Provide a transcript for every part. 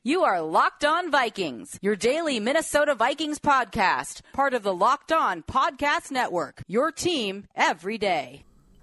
You are Locked On Vikings, your daily Minnesota Vikings podcast, part of the Locked On Podcast Network, your team every day.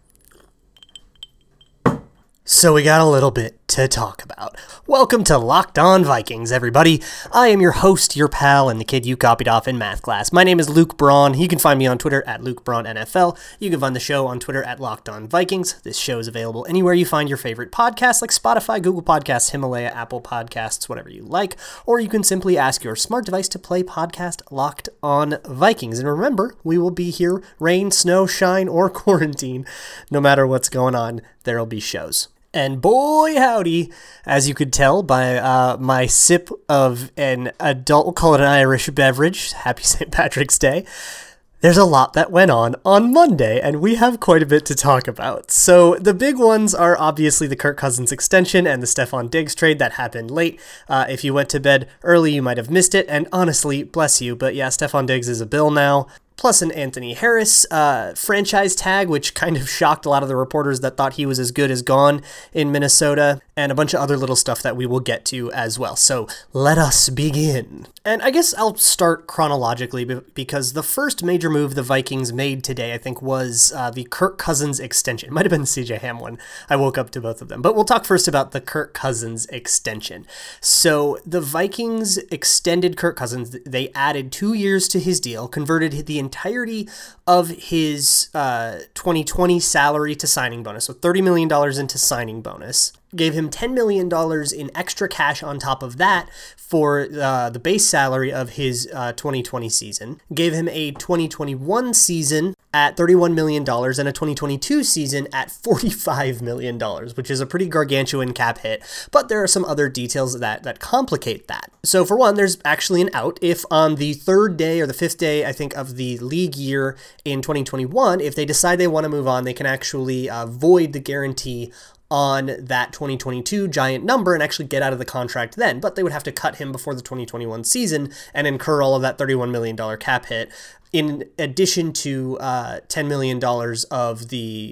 So we got a little bit to talk about. Welcome to Locked On Vikings, everybody. I am your host, your pal, and the kid you copied off in math class. My name is Luke Braun. You can find me on Twitter at LukeBraunNFL. You can find the show on Twitter at Locked On Vikings. This show is available anywhere you find your favorite podcasts, like Spotify, Google Podcasts, Himalaya, Apple Podcasts, whatever you like. Or you can simply ask your smart device to play podcast Locked On Vikings. And remember, we will be here, rain, snow, shine, or quarantine. No matter what's going on, there'll be shows. And boy howdy, as you could tell by my sip of an adult, we'll call it an Irish beverage, happy St. Patrick's Day, there's a lot that went on Monday, and we have quite a bit to talk about. So the big ones are obviously the Kirk Cousins extension and the Stefon Diggs trade that happened late. If you went to bed early, you might have missed it, and honestly, bless you, but yeah, Stefon Diggs is a Bill now. Plus an Anthony Harris franchise tag, which kind of shocked a lot of the reporters that thought he was as good as gone in Minnesota, and a bunch of other little stuff that we will get to as well. So let us begin. And I guess I'll start chronologically because the first major move the Vikings made today, I think, was the Kirk Cousins extension. It might have been the CJ Ham one. I woke up to both of them. But we'll talk first about the Kirk Cousins extension. So the Vikings extended Kirk Cousins. They added 2 years to his deal, converted the entirety of his 2020 salary to signing bonus, so $30 million into signing bonus. Gave him $10 million in extra cash on top of that for the base salary of his 2020 season. Gave him a 2021 season at $31 million and a 2022 season at $45 million, which is a pretty gargantuan cap hit. But there are some other details that complicate that. So for one, there's actually an out. If on the third day or the fifth day, I think, of the league year in 2021, if they decide they want to move on, they can actually void the guarantee on that 2022 giant number and actually get out of the contract then. But they would have to cut him before the 2021 season and incur all of that $31 million cap hit, in addition to $10 million of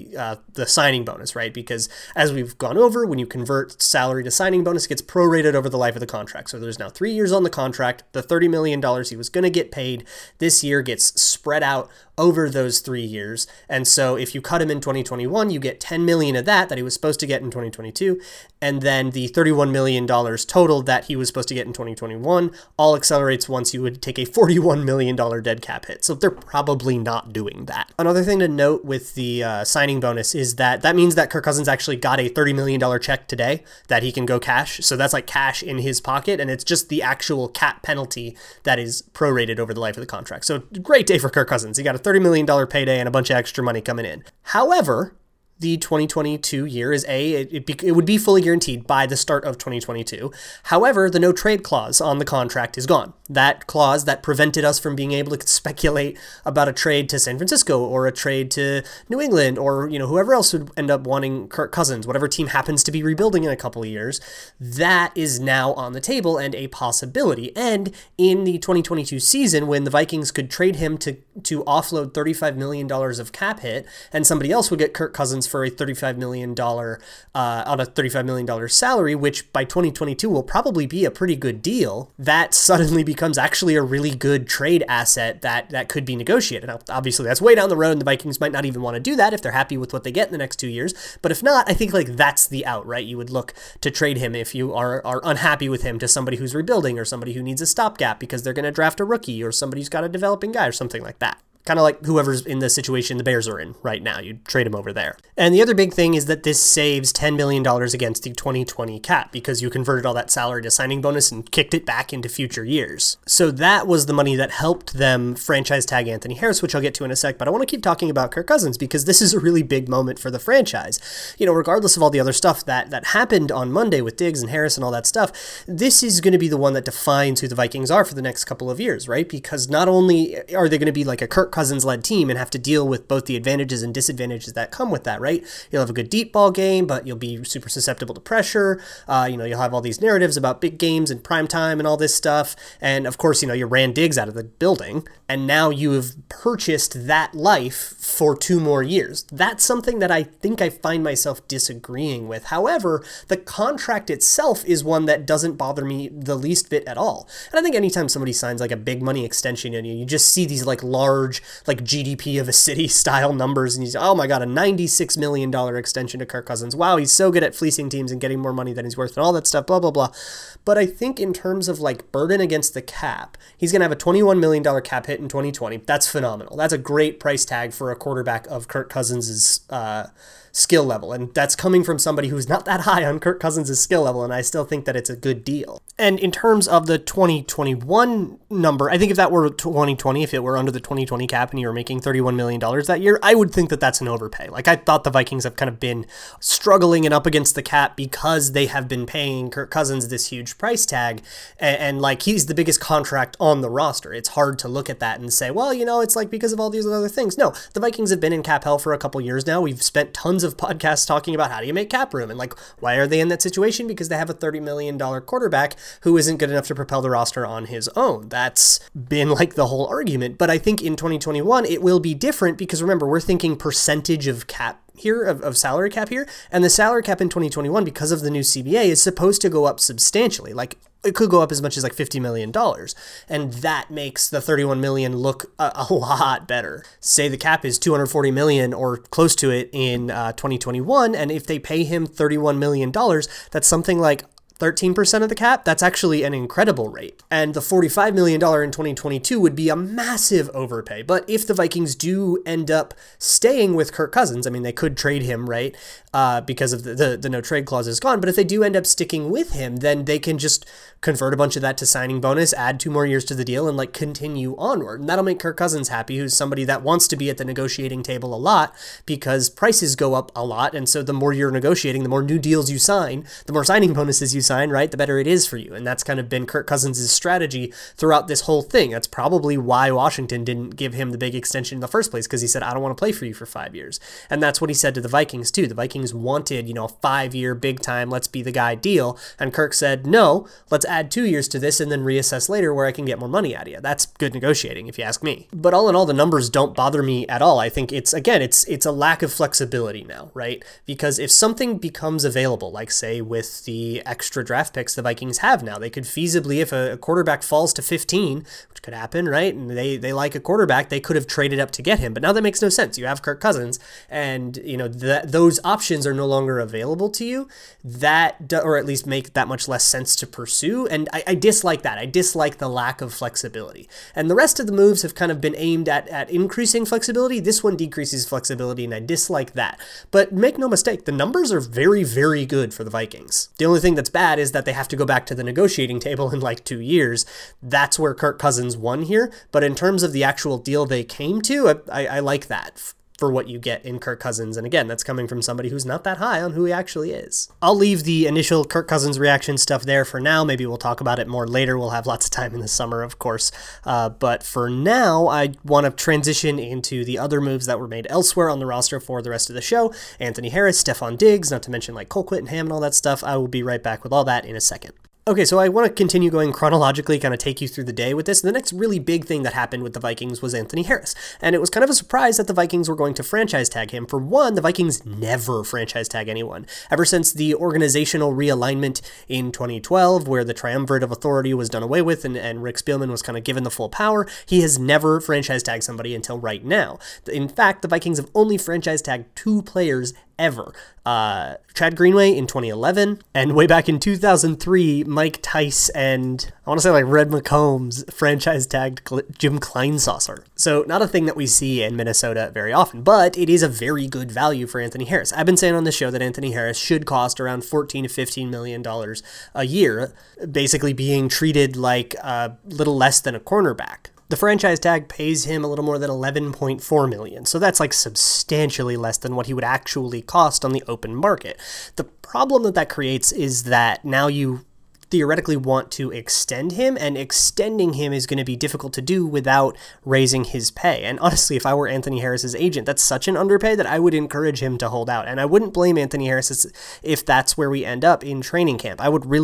the signing bonus, right? Because as we've gone over, when you convert salary to signing bonus, it gets prorated over the life of the contract. So there's now 3 years on the contract. The $30 million he was going to get paid this year gets spread out over those 3 years. And so if you cut him in 2021, you get $10 million of that he was supposed to get in 2022. And then the $31 million total that he was supposed to get in 2021 all accelerates once you would take a $41 million dead cap hit. So they're probably not doing that. Another thing to note with the signing bonus is that means that Kirk Cousins actually got a $30 million check today that he can go cash. So that's like cash in his pocket, and it's just the actual cap penalty that is prorated over the life of the contract. So great day for Kirk Cousins. He got a $30 million payday and a bunch of extra money coming in. However, the 2022 year is it would be fully guaranteed by the start of 2022. However, the no trade clause on the contract is gone. That clause that prevented us from being able to speculate about a trade to San Francisco or a trade to New England or whoever else would end up wanting Kirk Cousins, whatever team happens to be rebuilding in a couple of years, that is now on the table and a possibility. And in the 2022 season, when the Vikings could trade him to offload $35 million of cap hit, and somebody else would get Kirk Cousins for a $35 million on a $35 million salary, which by 2022 will probably be a pretty good deal, that suddenly becomes actually a really good trade asset that could be negotiated. Now, obviously, that's way down the road, and the Vikings might not even want to do that if they're happy with what they get in the next 2 years. But if not, I think that's the out, right? You would look to trade him if you are unhappy with him to somebody who's rebuilding or somebody who needs a stopgap because they're going to draft a rookie or somebody who's got a developing guy or something like that. Kind of like whoever's in the situation the Bears are in right now. You'd trade him over there. And the other big thing is that this saves $10 million against the 2020 cap because you converted all that salary to signing bonus and kicked it back into future years. So that was the money that helped them franchise tag Anthony Harris, which I'll get to in a sec. But I want to keep talking about Kirk Cousins because this is a really big moment for the franchise. Regardless of all the other stuff that happened on Monday with Diggs and Harris and all that stuff, this is going to be the one that defines who the Vikings are for the next couple of years, right? Because not only are they going to be like a Kirk Cousins-led team and have to deal with both the advantages and disadvantages that come with that, right? You'll have a good deep ball game, but you'll be super susceptible to pressure. You'll have all these narratives about big games and prime time and all this stuff. And of course, you ran Diggs out of the building, and now you have purchased that life for 2 more years. That's something that I think I find myself disagreeing with. However, the contract itself is one that doesn't bother me the least bit at all. And I think anytime somebody signs like a big money extension and you just see these like large, like GDP of a city style numbers, and you say, oh my God, a $96 million extension to Kirk Cousins. Wow, he's so good at fleecing teams and getting more money than he's worth and all that stuff, blah, blah, blah. But I think in terms of like burden against the cap, he's going to have a $21 million cap hit in 2020. That's phenomenal. That's a great price tag for a quarterback of Kirk Cousins' skill level. And that's coming from somebody who's not that high on Kirk Cousins' skill level, and I still think that it's a good deal. And in terms of the 2021 number, I think if that were 2020, if it were under the 2020 cap and you were making $31 million that year, I would think that that's an overpay. Like, I thought the Vikings have kind of been struggling and up against the cap because they have been paying Kirk Cousins this huge price tag, and like, he's the biggest contract on the roster. It's hard to look at that and say, well, it's like because of all these other things. No, the Vikings have been in cap hell for a couple years now. We've spent tons of podcasts talking about how do you make cap room and like, why are they in that situation? Because they have a $30 million quarterback who isn't good enough to propel the roster on his own. That's been like the whole argument. But I think in 2021, it will be different because remember, we're thinking percentage of cap here, of salary cap here. And the salary cap in 2021, because of the new CBA, is supposed to go up substantially. Like, it could go up as much as like $50 million. And that makes the $31 million look a lot better. Say the cap is $240 million or close to it in 2021. And if they pay him $31 million, that's something like 13% of the cap. That's actually an incredible rate. And the $45 million in 2022 would be a massive overpay. But if the Vikings do end up staying with Kirk Cousins, I mean, they could trade him, right? Because of the no trade clause is gone. But if they do end up sticking with him, then they can just convert a bunch of that to signing bonus, add 2 more years to the deal, and like continue onward. And that'll make Kirk Cousins happy, who's somebody that wants to be at the negotiating table a lot because prices go up a lot. And so the more you're negotiating, the more new deals you sign, the more signing bonuses you sign, right? The better it is for you. And that's kind of been Kirk Cousins' strategy throughout this whole thing. That's probably why Washington didn't give him the big extension in the first place, because he said, I don't want to play for you for 5 years. And that's what he said to the Vikings too. The Vikings wanted, a 5-year big time, let's be the guy deal. And Kirk said, no, let's add 2 years to this and then reassess later where I can get more money out of you. That's good negotiating, if you ask me. But all in all, the numbers don't bother me at all. I think it's a lack of flexibility now, right? Because if something becomes available, like say with the extra draft picks the Vikings have now, they could feasibly, if a quarterback falls to 15, which could happen, right? And they like a quarterback, they could have traded up to get him. But now that makes no sense. You have Kirk Cousins, and those options are no longer available to you. Or at least make that much less sense to pursue. And I dislike that. I dislike the lack of flexibility. And the rest of the moves have kind of been aimed at increasing flexibility. This one decreases flexibility, and I dislike that. But make no mistake, the numbers are very, very good for the Vikings. The only thing that's bad is that they have to go back to the negotiating table in like 2 years. That's where Kirk Cousins won here. But in terms of the actual deal they came to, I like that for what you get in Kirk Cousins. And again, that's coming from somebody who's not that high on who he actually is. I'll leave the initial Kirk Cousins reaction stuff there for now. Maybe we'll talk about it more later. We'll have lots of time in the summer, of course. But for now, I want to transition into the other moves that were made elsewhere on the roster for the rest of the show. Anthony Harris, Stephon Diggs, not to mention like Colquitt and Ham and all that stuff. I will be right back with all that in a second. Okay, so I want to continue going chronologically, kind of take you through the day with this. The next really big thing that happened with the Vikings was Anthony Harris. And it was kind of a surprise that the Vikings were going to franchise tag him. For one, the Vikings never franchise tag anyone. Ever since the organizational realignment in 2012, where the triumvirate of authority was done away with and Rick Spielman was kind of given the full power, he has never franchise tagged somebody until right now. In fact, the Vikings have only franchise tagged 2 players ever. Chad Greenway in 2011, and way back in 2003, Mike Tice and I want to say like Red McCombs franchise tagged Jim Kleinsasser. So not a thing that we see in Minnesota very often, but it is a very good value for Anthony Harris. I've been saying on the show that Anthony Harris should cost around $14 to $15 million a year, basically being treated like a little less than a cornerback. The franchise tag pays him a little more than $11.4 million, so that's like substantially less than what he would actually cost on the open market. The problem that creates is that now you theoretically want to extend him, and extending him is going to be difficult to do without raising his pay. And honestly, if I were Anthony Harris's agent, that's such an underpay that I would encourage him to hold out. And I wouldn't blame Anthony Harris if that's where we end up in training camp. I would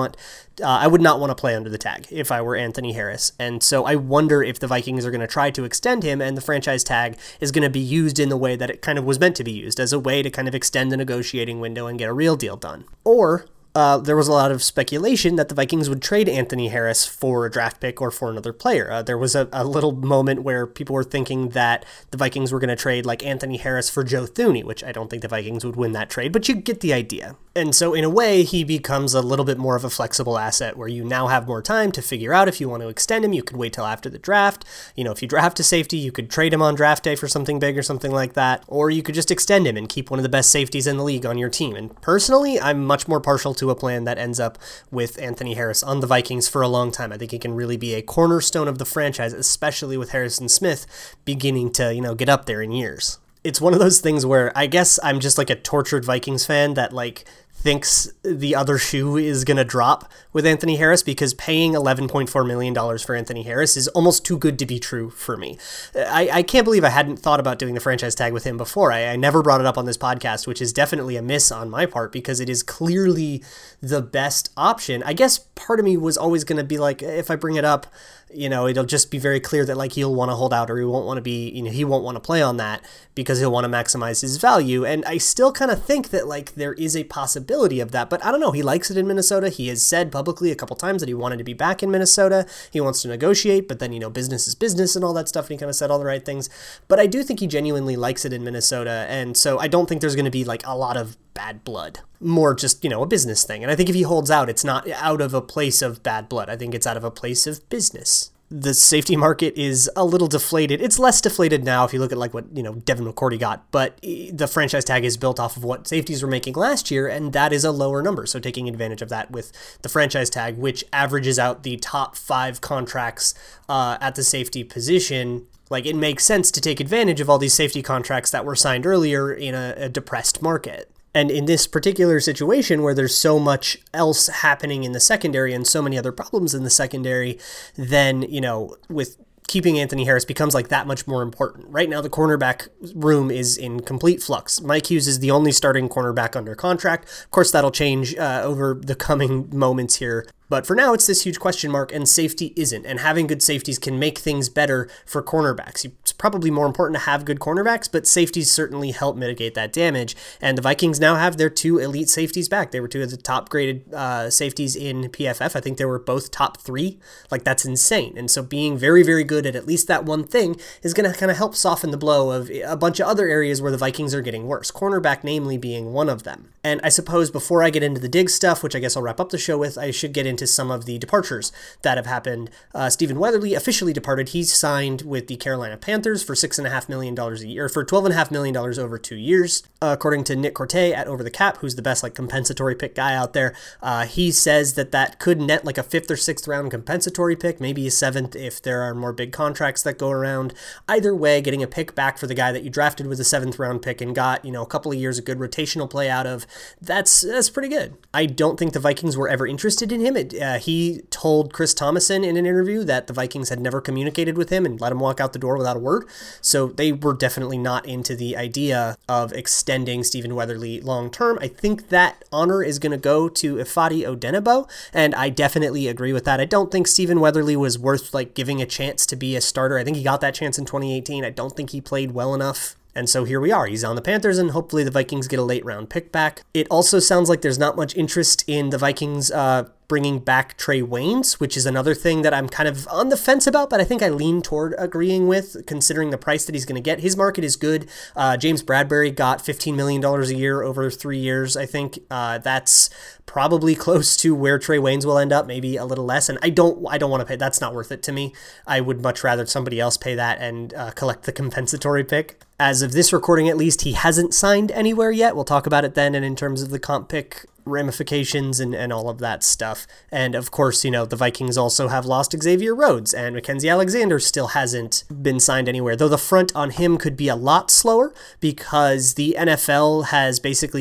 not want to play under the tag if I were Anthony Harris. And so I wonder if the Vikings are going to try to extend him, and the franchise tag is going to be used in the way that it kind of was meant to be used, as a way to kind of extend the negotiating window and get a real deal done. Or there was a lot of speculation that the Vikings would trade Anthony Harris for a draft pick or for another player. There was a little moment where people were thinking that the Vikings were going to trade like Anthony Harris for Joe Thuney, which I don't think the Vikings would win that trade, but you get the idea. And so in a way, he becomes a little bit more of a flexible asset where you now have more time to figure out if you want to extend him. You could wait till after the draft. If you draft a safety, you could trade him on draft day for something big or something like that, or you could just extend him and keep one of the best safeties in the league on your team. And personally, I'm much more partial to a plan that ends up with Anthony Harris on the Vikings for a long time. I think he can really be a cornerstone of the franchise, especially with Harrison Smith beginning to, get up there in years. It's one of those things where I guess I'm just like a tortured Vikings fan that thinks the other shoe is going to drop with Anthony Harris, because paying $11.4 million for Anthony Harris is almost too good to be true for me. I can't believe I hadn't thought about doing the franchise tag with him before. I never brought it up on this podcast, which is definitely a miss on my part, because it is clearly the best option. I guess part of me was always going to be like, if I bring it up, it'll just be very clear that he'll want to hold out, or he won't want to be, he won't want to play on that because he'll want to maximize his value. And I still kind of think that there is a possibility of that, but I don't know. He likes it in Minnesota. He has said publicly a couple times that he wanted to be back in Minnesota. He wants to negotiate, but then, business is business and all that stuff. And he kind of said all the right things, but I do think he genuinely likes it in Minnesota. And so I don't think there's going to be a lot of bad blood, more just, a business thing. And I think if he holds out, it's not out of a place of bad blood. I think it's out of a place of business. The safety market is a little deflated. It's less deflated now if you look at what, Devin McCourty got, but the franchise tag is built off of what safeties were making last year, and that is a lower number. So taking advantage of that with the franchise tag, which averages out the top 5 contracts at the safety position, it makes sense to take advantage of all these safety contracts that were signed earlier in a depressed market. And in this particular situation where there's so much else happening in the secondary and so many other problems in the secondary, then, with keeping Anthony Harris becomes that much more important. Right now, the cornerback room is in complete flux. Mike Hughes is the only starting cornerback under contract. Of course, that'll change over the coming moments here. But for now, it's this huge question mark, and safety isn't. And having good safeties can make things better for cornerbacks. It's probably more important to have good cornerbacks, but safeties certainly help mitigate that damage. And the Vikings now have their 2 elite safeties back. They were 2 of the top graded safeties in PFF. I think they were both top 3. That's insane. And so being very, very good at least that one thing is going to kind of help soften the blow of a bunch of other areas where the Vikings are getting worse. Cornerback, namely, being one of them. And I suppose before I get into the Diggs stuff, which I guess I'll wrap up the show with, I should get into some of the departures that have happened. Stephen Weatherly officially departed. He's signed with the Carolina Panthers for $6.5 million a year, for $12.5 million over 2 years. According to Nick Corte at Over the Cap, who's the best compensatory pick guy out there, he says that could net a 5th or 6th round compensatory pick, maybe a 7th if there are more big contracts that go around. Either way, getting a pick back for the guy that you drafted with a 7th round pick and got, a couple of years of good rotational play out of, that's pretty good. I don't think the Vikings were ever interested in him. He told Chris Thomason in an interview that the Vikings had never communicated with him and let him walk out the door without a word. So they were definitely not into the idea of extending Stephen Weatherly long term. I think that honor is going to go to Ifeadi Odenigbo, and I definitely agree with that. I don't think Stephen Weatherly was worth giving a chance to be a starter. I think he got that chance in 2018. I don't think he played well enough. And so here we are. He's on the Panthers, and hopefully the Vikings get a late round pick back. It also sounds like there's not much interest in the Vikings bringing back Trey Waynes, which is another thing that I'm kind of on the fence about, but I think I lean toward agreeing with, considering the price that he's going to get. His market is good. James Bradbury got $15 million a year over 3 years, I think. That's probably close to where Trey Waynes will end up, maybe a little less, and I don't want to pay. That's not worth it to me. I would much rather somebody else pay that and collect the compensatory pick. As of this recording, at least, he hasn't signed anywhere yet. We'll talk about it then, and in terms of the comp pick ramifications and all of that stuff. And of course, the Vikings also have lost Xavier Rhodes, and Mackenzie Alexander still hasn't been signed anywhere, though the front on him could be a lot slower because the NFL has basically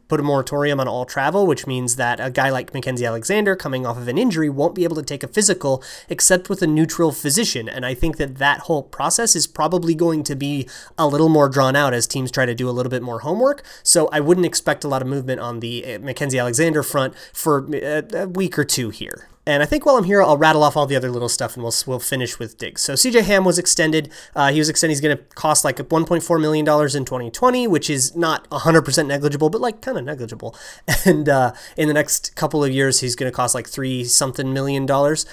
put a moratorium on all travel, which means that a guy like Mackenzie Alexander coming off of an injury won't be able to take a physical except with a neutral physician. And I think that that whole process is probably going to be a little more drawn out as teams try to do a little bit more homework. So I wouldn't expect a lot of movement on the Mackenzie Alexander front for a week or two here. And I think while I'm here, I'll rattle off all the other little stuff and we'll finish with Diggs. So CJ Ham was extended. He's going to cost like $1.4 million in 2020, which is not 100% negligible, but like kind of negligible. And in the next couple of years, he's going to cost like $3-something million.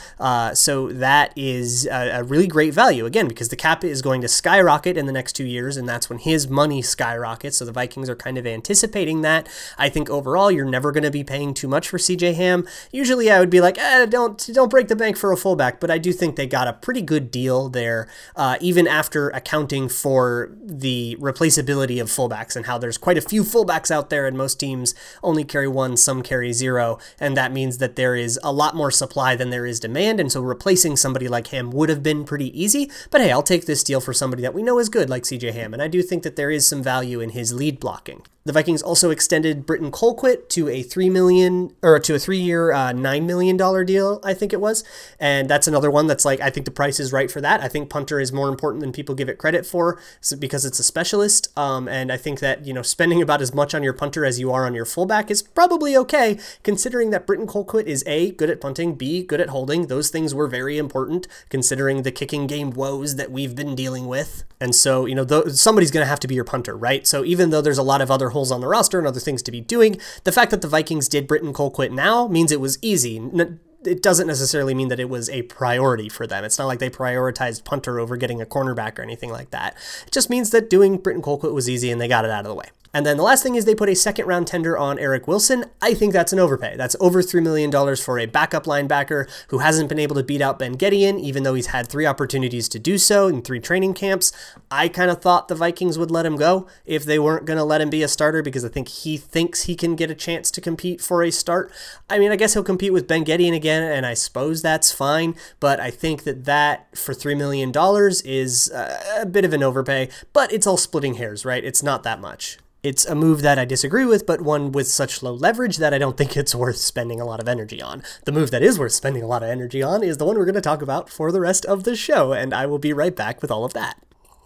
So that is a really great value, again, because the cap is going to skyrocket in the next 2 years, and that's when his money skyrockets. So the Vikings are kind of anticipating that. I think overall, you're never going to be paying too much for CJ Ham. Usually I would be like, don't break the bank for a fullback, but I do think they got a pretty good deal there, even after accounting for the replaceability of fullbacks and how there's quite a few fullbacks out there and most teams only carry one, some carry zero, and that means that there is a lot more supply than there is demand, and so replacing somebody like him would have been pretty easy, but hey, I'll take this deal for somebody that we know is good like CJ Ham, and I do think that there is some value in his lead blocking. The Vikings also extended Britton Colquitt to a $3 million or to a 3-year, $9 million deal, I think it was. And that's another one that's like, I think the price is right for that. I think punter is more important than people give it credit for because it's a specialist. And I think that, spending about as much on your punter as you are on your fullback is probably okay, considering that Britton Colquitt is A, good at punting, B, good at holding. Those things were very important considering the kicking game woes that we've been dealing with. And so, somebody's going to have to be your punter, right? So even though there's a lot of other holes on the roster and other things to be doing, the fact that the Vikings did Britton Colquitt now means it was easy. It doesn't necessarily mean that it was a priority for them. It's not like they prioritized punter over getting a cornerback or anything like that. It just means that doing Britton Colquitt was easy and they got it out of the way. And then the last thing is they put a second-round tender on Eric Wilson. I think that's an overpay. That's over $3 million for a backup linebacker who hasn't been able to beat out Ben Gedeon, even though he's had 3 opportunities to do so in 3 training camps. I kind of thought the Vikings would let him go if they weren't going to let him be a starter because I think he thinks he can get a chance to compete for a start. I mean, I guess he'll compete with Ben Gedeon again, and I suppose that's fine, but I think that for $3 million is a bit of an overpay, but it's all splitting hairs, right? It's not that much. It's a move that I disagree with, but one with such low leverage that I don't think it's worth spending a lot of energy on. The move that is worth spending a lot of energy on is the one we're going to talk about for the rest of the show, and I will be right back with all of that.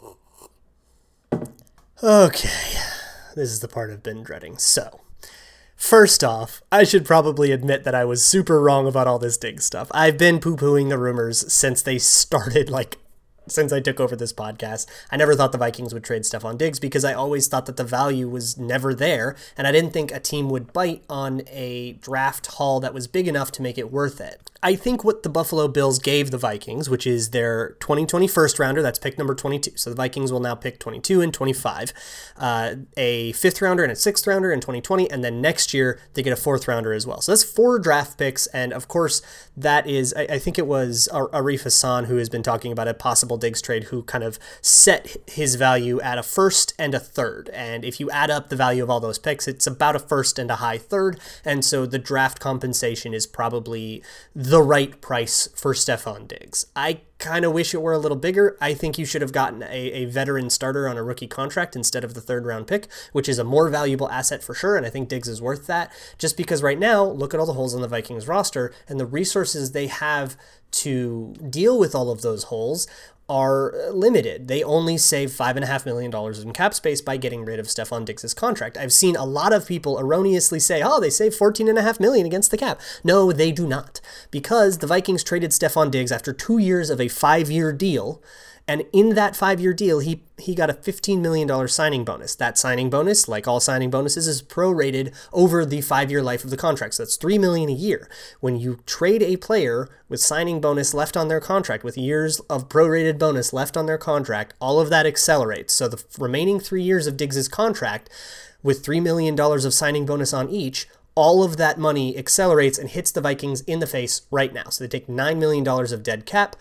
Okay, this is the part I've been dreading. So, first off, I should probably admit that I was super wrong about all this Diggs stuff. I've been poo-pooing the rumors since they started, since I took over this podcast. I never thought the Vikings would trade Stefon Diggs because I always thought that the value was never there, and I didn't think a team would bite on a draft haul that was big enough to make it worth it. I think what the Buffalo Bills gave the Vikings, which is their 2020 first rounder, that's pick number 22. So the Vikings will now pick 22 and 25, a 5th rounder and a 6th rounder in 2020, and then next year they get a 4th rounder as well. So that's 4 draft picks, and of course that is, I think it was Arif Hassan who has been talking about a possible Diggs trade who kind of set his value at a 1st and a 3rd. And if you add up the value of all those picks, it's about a 1st and a high 3rd. And so the draft compensation is probably the right price for Stefon Diggs. I kind of wish it were a little bigger. I think you should have gotten a veteran starter on a rookie contract instead of the 3rd round pick, which is a more valuable asset for sure. And I think Diggs is worth that just because right now, look at all the holes on the Vikings roster and the resources they have to deal with all of those holes are limited. They only save $5.5 million in cap space by getting rid of Stefon Diggs' contract. I've seen a lot of people erroneously say, they save $14.5 million against the cap. No, they do not, because the Vikings traded Stefon Diggs after 2 years of a 5-year deal. And in that 5-year deal, he got a $15 million signing bonus. That signing bonus, like all signing bonuses, is prorated over the 5-year life of the contract. So that's $3 million a year. When you trade a player with signing bonus left on their contract, with years of prorated bonus left on their contract, all of that accelerates. So the remaining 3 years of Diggs' contract, with $3 million of signing bonus on each, all of that money accelerates and hits the Vikings in the face right now. So they take $9 million of dead cap,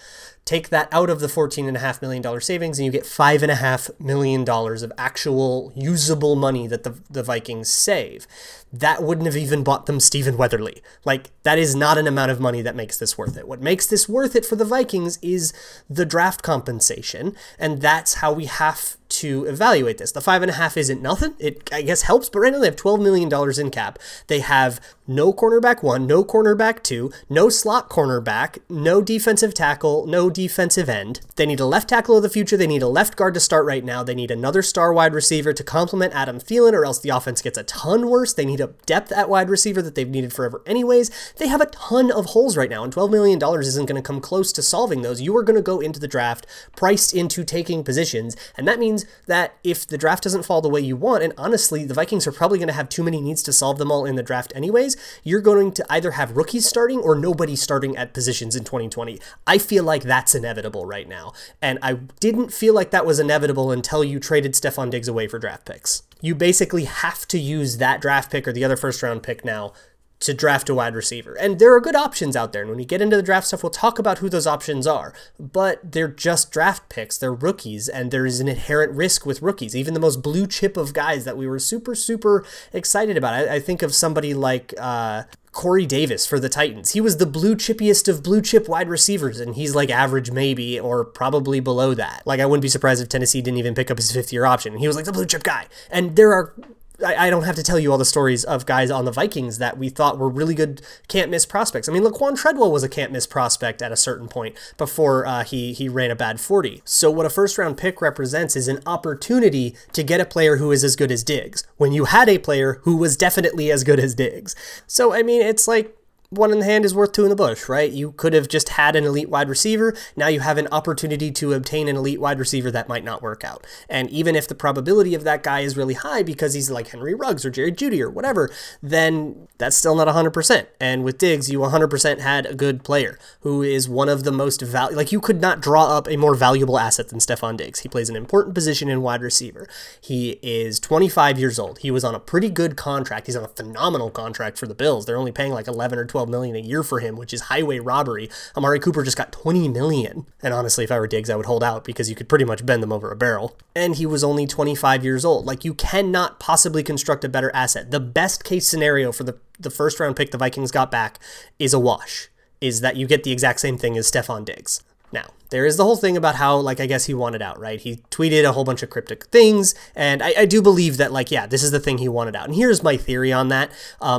Take that out of the $14.5 million savings and you get $5.5 million of actual usable money that the Vikings save. That wouldn't have even bought them Stephen Weatherly. Like, that is not an amount of money that makes this worth it. What makes this worth it for the Vikings is the draft compensation, and that's how we have to evaluate this. The 5.5 isn't nothing. It, I guess, helps, but right now they have $12 million in cap. They have no cornerback 1, no cornerback 2, no slot cornerback, no defensive tackle, no defensive end. They need a left tackle of the future. They need a left guard to start right now. They need another star wide receiver to complement Adam Thielen, or else the offense gets a ton worse. They need a depth at wide receiver that they've needed forever anyways. They have a ton of holes right now, and $12 million isn't going to come close to solving those. You are going to go into the draft priced into taking positions, and that means that if the draft doesn't fall the way you want, and honestly, the Vikings are probably going to have too many needs to solve them all in the draft anyways, you're going to either have rookies starting or nobody starting at positions in 2020. I feel like that's inevitable right now, and I didn't feel like that was inevitable until you traded Stefon Diggs away for draft picks. You basically have to use that draft pick or the other first round pick now to draft a wide receiver. And there are good options out there. And when we get into the draft stuff, we'll talk about who those options are. But they're just draft picks. They're rookies. And there is an inherent risk with rookies. Even the most blue chip of guys that we were super, super excited about. I think of somebody like Corey Davis for the Titans. He was the blue chippiest of blue chip wide receivers, and he's like average maybe, or probably below that. Like, I wouldn't be surprised if Tennessee didn't even pick up his 5th-year option. He was like the blue chip guy. And there are, I don't have to tell you all the stories of guys on the Vikings that we thought were really good can't-miss prospects. I mean, Laquan Treadwell was a can't-miss prospect at a certain point before he ran a bad 40. So what a first-round pick represents is an opportunity to get a player who is as good as Diggs, when you had a player who was definitely as good as Diggs. So, I mean, it's like, one in the hand is worth two in the bush, right? You could have just had an elite wide receiver. Now you have an opportunity to obtain an elite wide receiver that might not work out. And even if the probability of that guy is really high because he's like Henry Ruggs or Jerry Jeudy or whatever, then that's still not 100%. And with Diggs, you 100% had a good player who is one of the most valuable. Like, you could not draw up a more valuable asset than Stefon Diggs. He plays an important position in wide receiver. He is 25 years old. He was on a pretty good contract. He's on a phenomenal contract for the Bills. They're only paying like 11 or 12 million a year for him, which is highway robbery. Amari Cooper just got 20 million. And honestly, if I were Diggs, I would hold out because you could pretty much bend them over a barrel. And he was only 25 years old. Like, you cannot possibly construct a better asset. The best case scenario for the first round pick the Vikings got back is a wash, is that you get the exact same thing as Stefon Diggs. Now, there is the whole thing about how, like, I guess he wanted out, right? He tweeted a whole bunch of cryptic things, and I do believe that, like, yeah, this is the thing he wanted out. And here's my theory on that.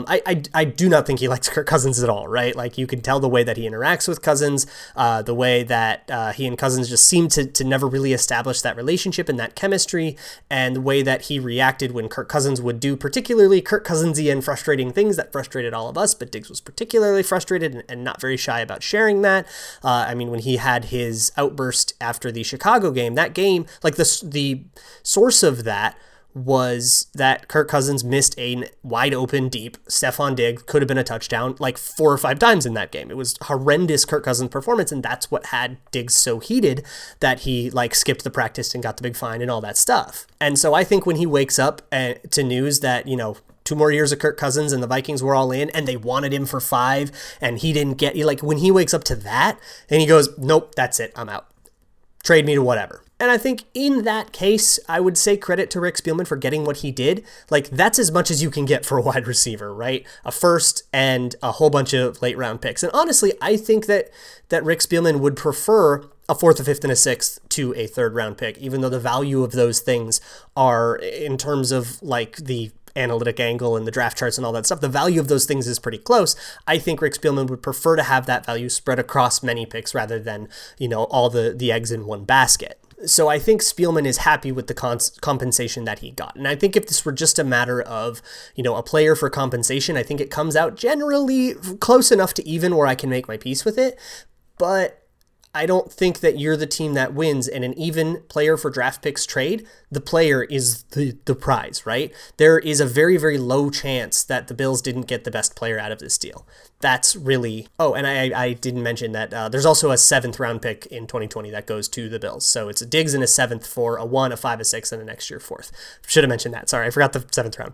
I do not think he likes Kirk Cousins at all, right? Like, you can tell the way that he interacts with Cousins, the way that he and Cousins just seem to never really establish that relationship and that chemistry, and the way that he reacted when Kirk Cousins would do particularly Kirk Cousins-y frustrating things that frustrated all of us, but Diggs was particularly frustrated and not very shy about sharing that. I mean, when he had his outburst after the Chicago game, that game, like, the source of that was that Kirk Cousins missed a wide open deep Stefon Diggs, could have been a touchdown, like 4 or 5 times in that game. It was horrendous Kirk Cousins performance, and that's what had Diggs so heated that he, like, skipped the practice and got the big fine and all that stuff. And so I think when he wakes up to news that, 2 more years of Kirk Cousins and the Vikings were all in and they wanted him for 5 and he didn't get, like, when he wakes up to that and he goes, nope, that's it, I'm out. Trade me to whatever. And I think in that case, I would say credit to Rick Spielman for getting what he did. Like, that's as much as you can get for a wide receiver, right? A first and a whole bunch of late round picks. And honestly, I think that Rick Spielman would prefer a 4th, a 5th, and a 6th to a 3rd round pick, even though the value of those things are, in terms of, like, the analytic angle and the draft charts and all that stuff, the value of those things is pretty close. I think Rick Spielman would prefer to have that value spread across many picks rather than, all the eggs in one basket. So I think Spielman is happy with the compensation that he got. And I think if this were just a matter of, a player for compensation, I think it comes out generally close enough to even where I can make my peace with it. But I don't think that you're the team that wins in an even player for draft picks trade. The player is the prize, right? There is a very, very low chance that the Bills didn't get the best player out of this deal. That's really... Oh, and I didn't mention that there's also a 7th round pick in 2020 that goes to the Bills. So it's a Diggs and a 7th for a 1, a 5, a 6, and a next year 4th. Should have mentioned that. Sorry, I forgot the 7th round pick.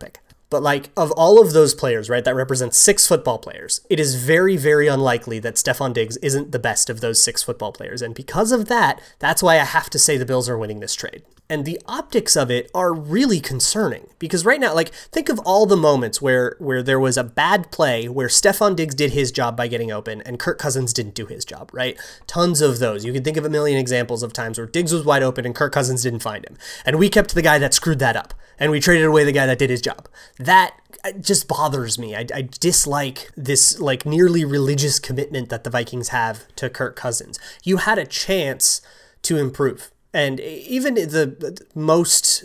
But like, of all of those players, right, that represents 6 football players, it is very, very unlikely that Stefon Diggs isn't the best of those 6 football players. And because of that, that's why I have to say the Bills are winning this trade. And the optics of it are really concerning because right now, like, think of all the moments where there was a bad play where Stefon Diggs did his job by getting open and Kirk Cousins didn't do his job, right? Tons of those. You can think of a million examples of times where Diggs was wide open and Kirk Cousins didn't find him. And we kept the guy that screwed that up and we traded away the guy that did his job. That just bothers me. I dislike this like nearly religious commitment that the Vikings have to Kirk Cousins. You had a chance to improve. And even the most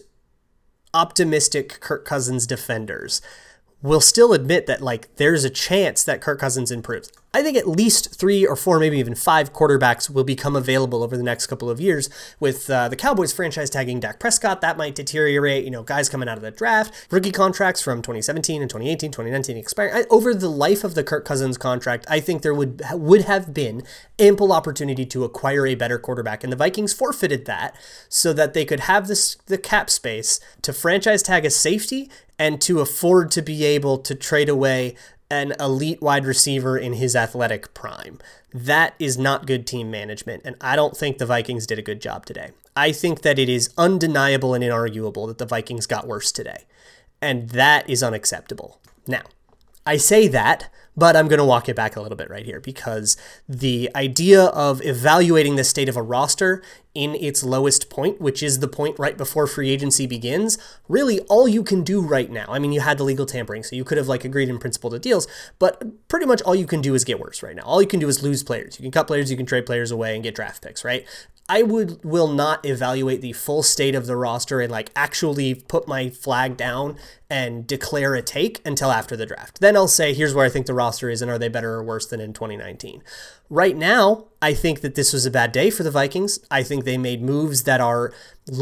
optimistic Kirk Cousins defenders will still admit that, like, there's a chance that Kirk Cousins improves. I think at least 3 or 4, maybe even 5 quarterbacks will become available over the next couple of years. With the Cowboys franchise tagging Dak Prescott, that might deteriorate. Guys coming out of the draft, rookie contracts from 2017 and 2018, 2019 expire. Over the life of the Kirk Cousins contract, I think there would have been ample opportunity to acquire a better quarterback, and the Vikings forfeited that so that they could have the cap space to franchise tag a safety and to afford to be able to trade away an elite wide receiver in his athletic prime. That is not good team management, and I don't think the Vikings did a good job today. I think that it is undeniable and inarguable that the Vikings got worse today, and that is unacceptable. Now, I say that, but I'm going to walk it back a little bit right here because the idea of evaluating the state of a roster in its lowest point, which is the point right before free agency begins, really all you can do right now. I mean, you had the legal tampering, so you could have agreed in principle to deals, but pretty much all you can do is get worse right now. All you can do is lose players. You can cut players, you can trade players away and get draft picks, right? I will not evaluate the full state of the roster and actually put my flag down and declare a take until after the draft. Then I'll say, here's where I think the roster is and are they better or worse than in 2019. Right now, I think that this was a bad day for the Vikings. I think they made moves that are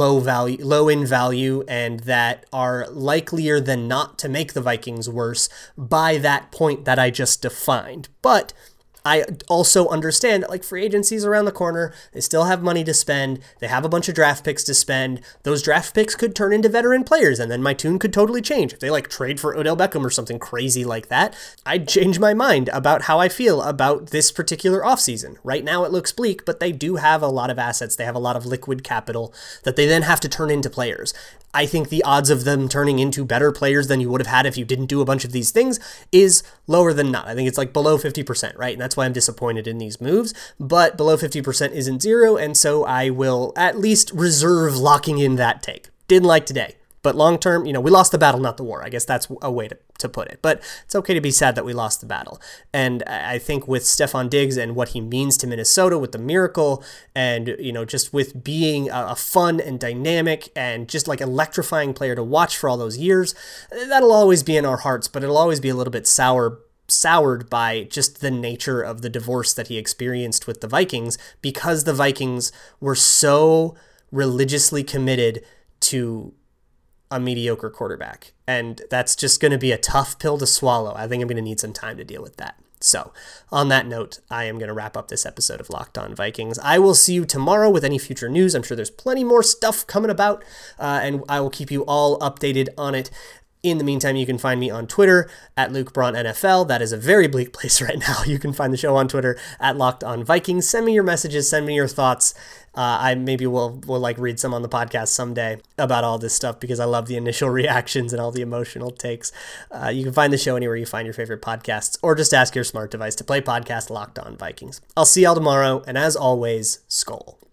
low in value and that are likelier than not to make the Vikings worse by that point that I just defined. But I also understand that free agency is around the corner. They still have money to spend. They have a bunch of draft picks to spend. Those draft picks could turn into veteran players, and then my tune could totally change. If they trade for Odell Beckham or something crazy like that, I'd change my mind about how I feel about this particular offseason. Right now it looks bleak, but they do have a lot of assets. They have a lot of liquid capital that they then have to turn into players. I think the odds of them turning into better players than you would have had if you didn't do a bunch of these things is lower than not. I think it's below 50%, right? And that's why I'm disappointed in these moves, but below 50% isn't zero, and so I will at least reserve locking in that take. Didn't like today. But long term, we lost the battle, not the war. I guess that's a way to put it. But it's okay to be sad that we lost the battle. And I think with Stefon Diggs and what he means to Minnesota with the miracle and, just with being a fun and dynamic and just electrifying player to watch for all those years, that'll always be in our hearts, but it'll always be a little bit soured by just the nature of the divorce that he experienced with the Vikings because the Vikings were so religiously committed to a mediocre quarterback. And that's just going to be a tough pill to swallow. I think I'm going to need some time to deal with that. So on that note, I am going to wrap up this episode of Locked On Vikings. I will see you tomorrow with any future news. I'm sure there's plenty more stuff coming about, and I will keep you all updated on it. In the meantime, you can find me on Twitter at LukeBraunNFL. That is a very bleak place right now. You can find the show on Twitter at Locked On Vikings. Send me your messages. Send me your thoughts. I maybe will read some on the podcast someday about all this stuff because I love the initial reactions and all the emotional takes. You can find the show anywhere you find your favorite podcasts, or just ask your smart device to play podcast Locked On Vikings. I'll see y'all tomorrow, and as always, Skol.